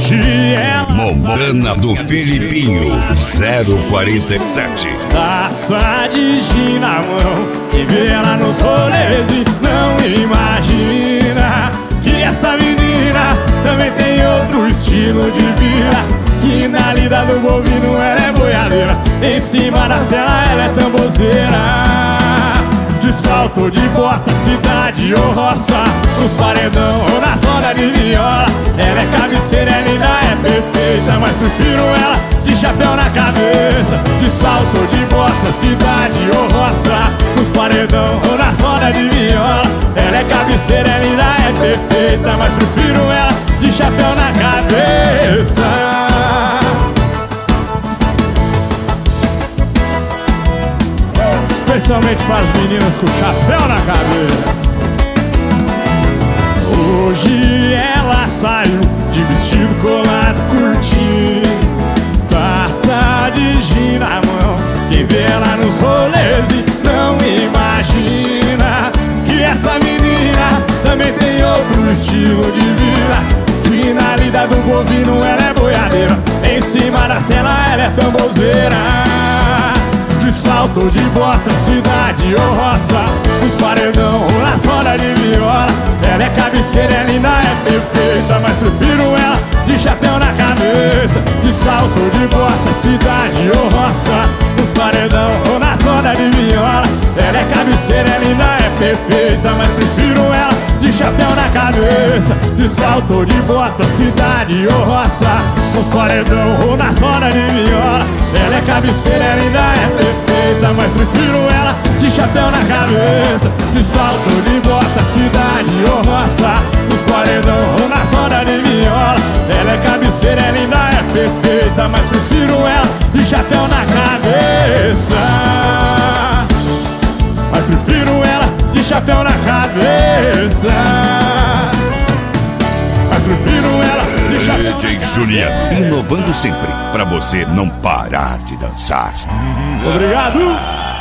Hoje ela Montana do Filipinho 047. taça de gin na mão e vê ela nos rolês e não imagina que essa menina também tem outro estilo de vida. Que na lida do bovino ela é boiadeira, em cima da cela ela é tambozeira. De salto, de bota, cidade ou roça, nos paredão ou nas rodas de viola. Ela é cabeceira, é linda, é perfeita, mas prefiro ela de chapéu na cabeça. De salto, de bota, cidade ou roça, nos paredão ou nas rodas de viola. Ela é cabeceira, é linda, é perfeita, mas prefiro ela de chapéu na cabeça. Especialmente para as meninas com chapéu na cabeça. Hoje ela saiu de vestido colado, curtindo, taça de gin na mão. Quem vê ela nos rolês e não imagina que essa menina também tem outro estilo de vida. Que na lida do bovino ela é boiadeira, em cima da cela ela é tambozeira. De salto, de bota, cidade ou roça, nos paredão ou nas rodas de viola. Ela é cabeceira, é linda, é perfeita, mas prefiro ela de chapéu na cabeça. De salto, de bota, cidade ou roça, nos paredão ou nas rodas de viola. Ela é cabeceira, é linda, é perfeita, mas prefiro ela de chapéu na cabeça. De salto, de bota, cidade ou roça, nos paredão ou nas rodas de viola. Ela é cabeceira, é linda, é perfeita, mas prefiro ela de chapéu na cabeça. De salto, de bota, cidade ou roça, nos paredão ou nas rodas de viola. Ela é cabeceira, é linda, é perfeita, mas prefiro ela de chapéu na cabeça. Mas prefiro ela de chapéu na cabeça. Mas prefiro ela de chapéu na cabeça. Juliano, inovando sempre, pra você não parar de dançar. Obrigado.